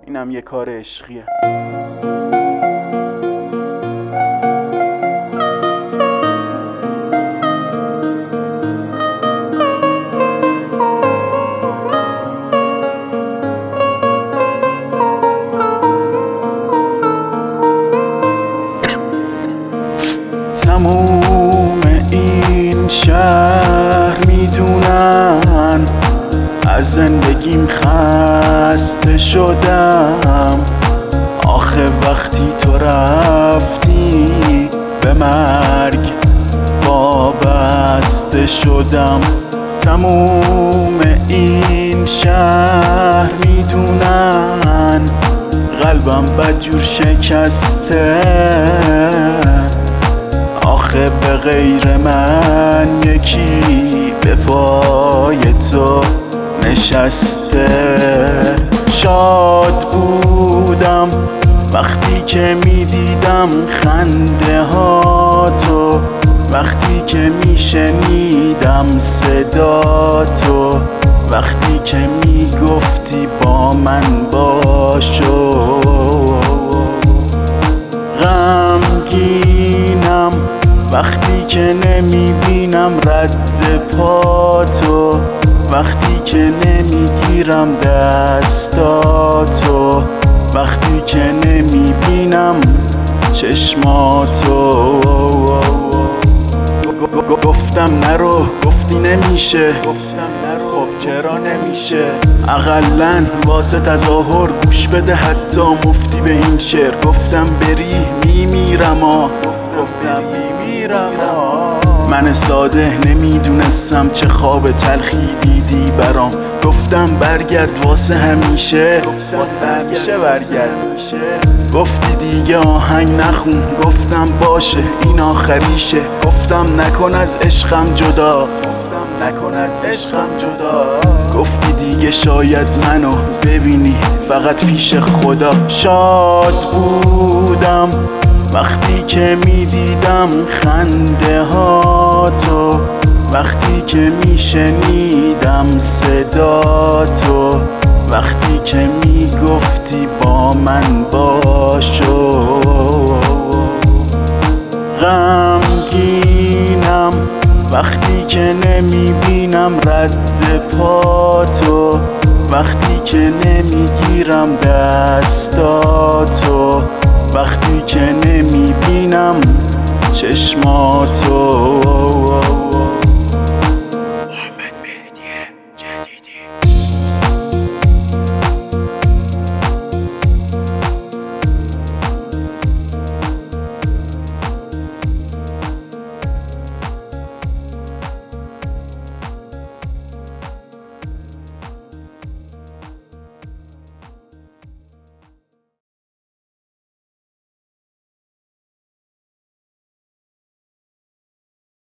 اینم یه کار عشقیه. تموم این شهر میدونن از زندگیم خسته شدم. آخه وقتی تو رفتی به مرگ وابسته شدم. تموم این شهر میدونن قلبم بدجور شکسته. آخه به غیر من یکی به پای تو نشسته. شاد بودم وقتی که میدیدم خنده ها تو، وقتی که میشنیدم صدا تو، وقتی که میگفتی با من باشو. غمگینم وقتی که نمیبینم رد پاتو، وقتی که نمیگیرم دستاتو، وقتی که نمیبینم چشماتو. گفتم نرو، گفتی نمیشه، خب چرا نمیشه؟ اقلن واسه تظاهر گوش بده حتی مفتی به این شعر. گفتم بری میمیرم گفتم میمیرم. من ساده نمیدونستم چه خواب تلخی دیدی برام. گفتم برگرد واسه همیشه، واسه همیشه برگرد. گفتی دیگه آهنگ نخون، گفتم باشه این آخریشه. گفتم نکن از عشقم جدا، نکن از عشقم جدا. گفتی دیگه شاید منو ببینی فقط پیش خدا. شاد بودم وقتی که میدیدم خنده ها تو، وقتی که میشنیدم صدا تو، وقتی که میگفتی با من باشو. غمگینم وقتی که نمیبینم رد پاتو، وقتی که نمیگیرم دستاتو، وقتی که نمیبینم چشماتو.